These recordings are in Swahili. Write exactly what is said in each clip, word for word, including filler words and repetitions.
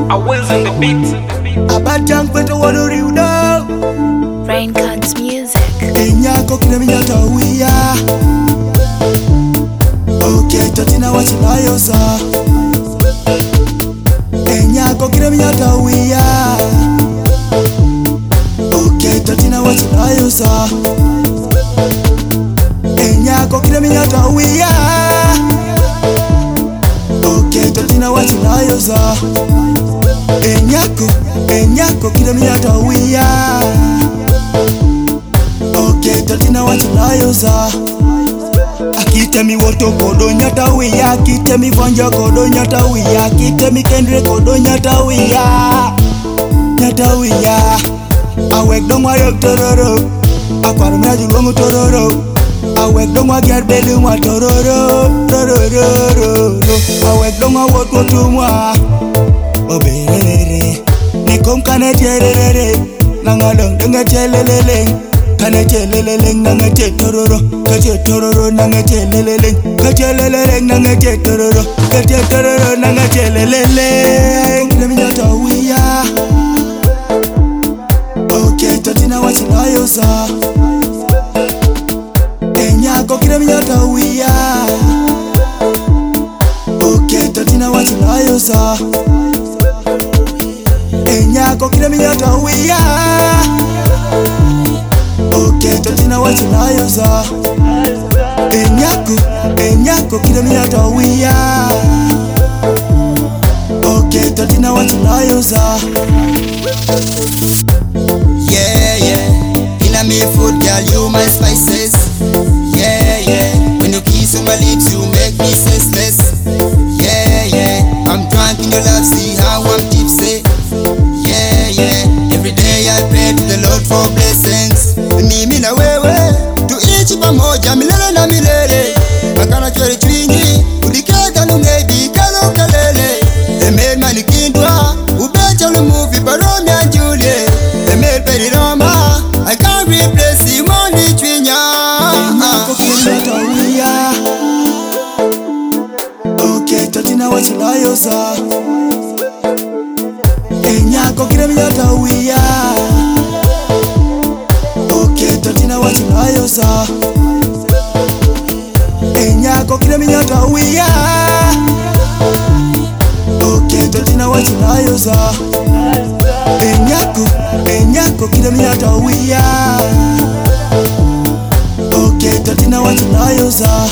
I was in the beat. A bad junk better what do you know? Raincuts music. Inyako kineminyata uya. Okay, tatina wachilayo sa. Inyako kineminyata uya. Okay, tatina wachilayo sa. Inyako kineminyata uya. Okay, tatina wachilayo sa. Enyako, enyako kila miyata uya. Okay, tatina wachilayo za. Akite mi woto kodo nyata uya. Akite mi fanja kodo nyata uya. Akite mi kendre kodo nyata uya. Nyata uya. Awek dongwa yok tororo. Akwaro mnaji longu tororo. Awek dongwa gerbeli mwa tororo. Tororo. Awek dongwa woto tumwa. Oberere Nikom kane terere Nangalong denga teleleleng Kane teleleleng nanga tetororo Kate tororo nanga teleleleng Kate leleleng nanga tetororo Kate tororo nanga teleleleng Kile minyata uya Okay, tatina wachilayo sa Enyako kile minyata uya Okay, tatina wachilayo sa Enyako kile minyata uya. Okay, tatina wachilayo za. Enyako, enyako kile minyata uya. Okay, tatina wachilayo za. Yeah, yeah. Inna me food, girl, you my spices. Yeah, yeah. When you kiss on my lips, you make me senseless. Yeah, yeah. I'm drunk in your love, see how I'm tipsy. Yeah, yeah. Every day I pray to the Lord for blessings. Mimi na wewe tuishi pamoja milele na milele. Makana chori chwingi ulikeka nungebi kalo kalele. Emel manikindwa ubecha lumuvi Romeo and Juliet. Emel peri Roma I can't replace Simone chwinya. Enyako kile minyata uya. Okay, tatina wachilayo sa. Enyako kile minyata uya. Okay, tatina wachilayo sa. Enyako kile minyata uya. Okay, tatina wachilayo sa. Enyako, enyako kile minyata uya. Okay, tatina wachilayo sa.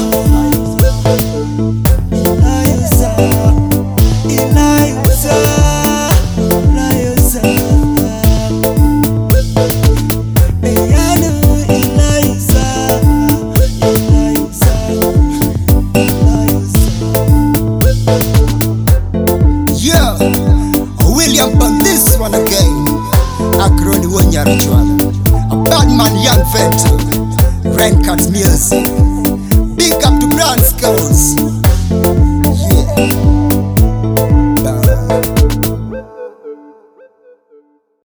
Akroni Wonyarachwana, a bad man, young venture, Raincuts music. Big up to Brand Scouts.